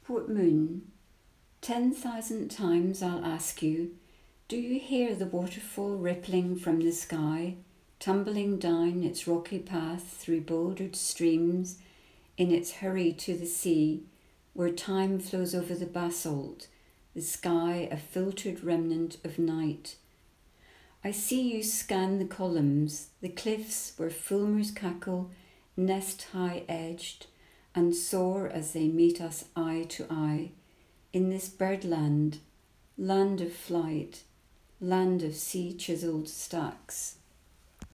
Port Moon, 10,000 times I'll ask you, do you hear the waterfall rippling from the sky, tumbling down its rocky path through bouldered streams in its hurry to the sea, where time flows over the basalt, the sky a filtered remnant of night? I see you scan the columns, the cliffs where fulmars cackle, nest high edged, and soar as they meet us eye to eye, in this birdland, land of flight, land of sea chiselled stacks.